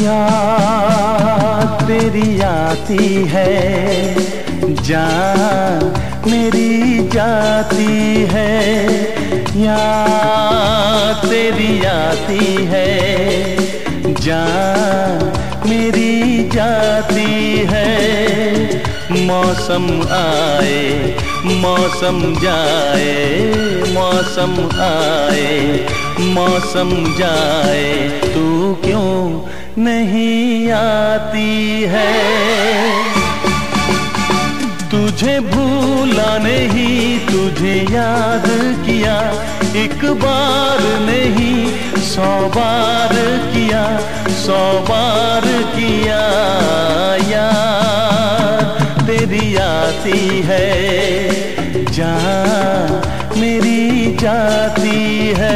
याद तेरी आती है, जान मेरी जाती है। याद तेरी आती है, जान मेरी जाती है। मौसम आए मौसम जाए, मौसम आए मौसम जाए, तू क्यों नहीं आती है। तुझे भूला नहीं, तुझे याद किया, एक बार नहीं 100 बार किया, 100 बार किया। याद तेरी आती है, जान मेरी जाती है।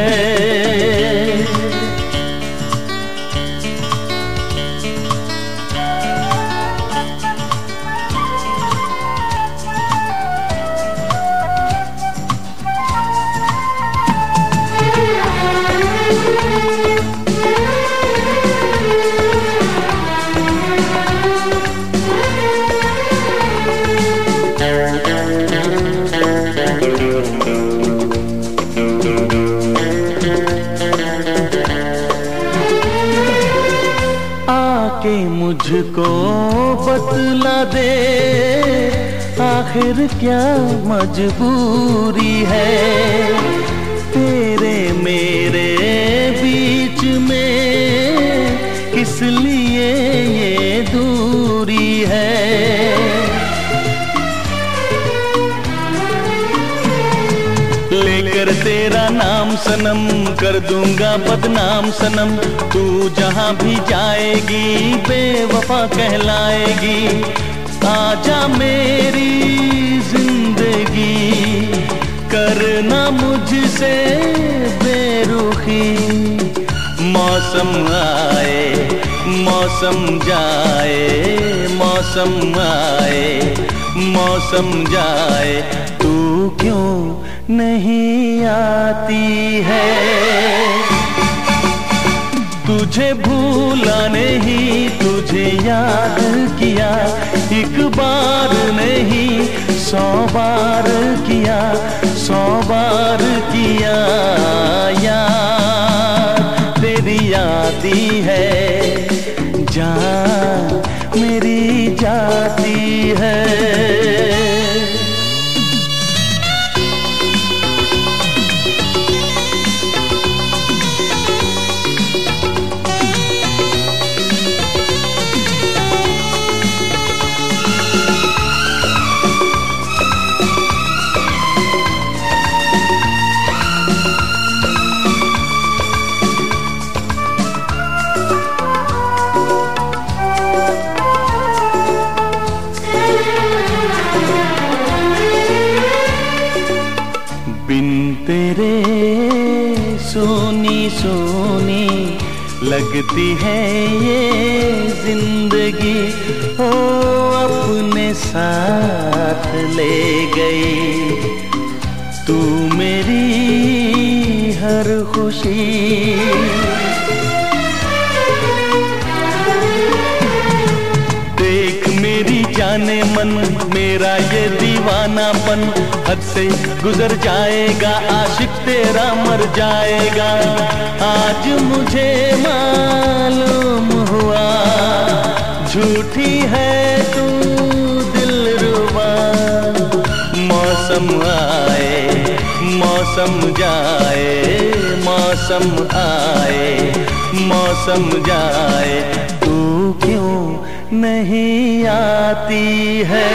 आके मुझको बतला दे, आखिर क्या मजबूरी है तेरे मेरे बीच में, किस लिए ये दूरी है। लेकर तेरा नाम सनम, कर दूंगा बदनाम सनम। तू जहां भी जाएगी बेवफा कहलाएगी। आजा मेरी जिंदगी, करना मुझसे बेरुखी। मौसम आए मौसम जाए, मौसम आए मौसम जाए, तू क्यों नहीं आती है। तुझे भूला नहीं, तुझे याद किया, एक बार नहीं 100 बार किया, 100 बार किया। याद तेरी आती है, जान मेरी जाती है। बिन तेरे सोनी सोनी लगती है ये जिंदगी, ओ अपने साथ ले गई तू मेरी हर खुशी। देख मेरी जाने मन, मेरा ये दीवानापन हद से गुजर जाएगा, आशिक तेरा मर जाएगा। आज मुझे मालूम हुआ झूठी है तू दिलरुबा। मौसम आए मौसम जाए, मौसम आए मौसम जाए, तू क्यों नहीं आती है।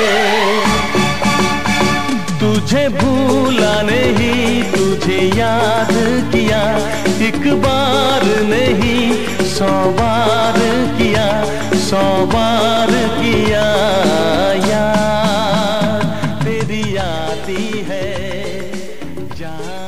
तुझे भूला नहीं, तुझे याद किया, एक बार नहीं 100 बार किया, 100 बार किया। याद तेरी आती है, जान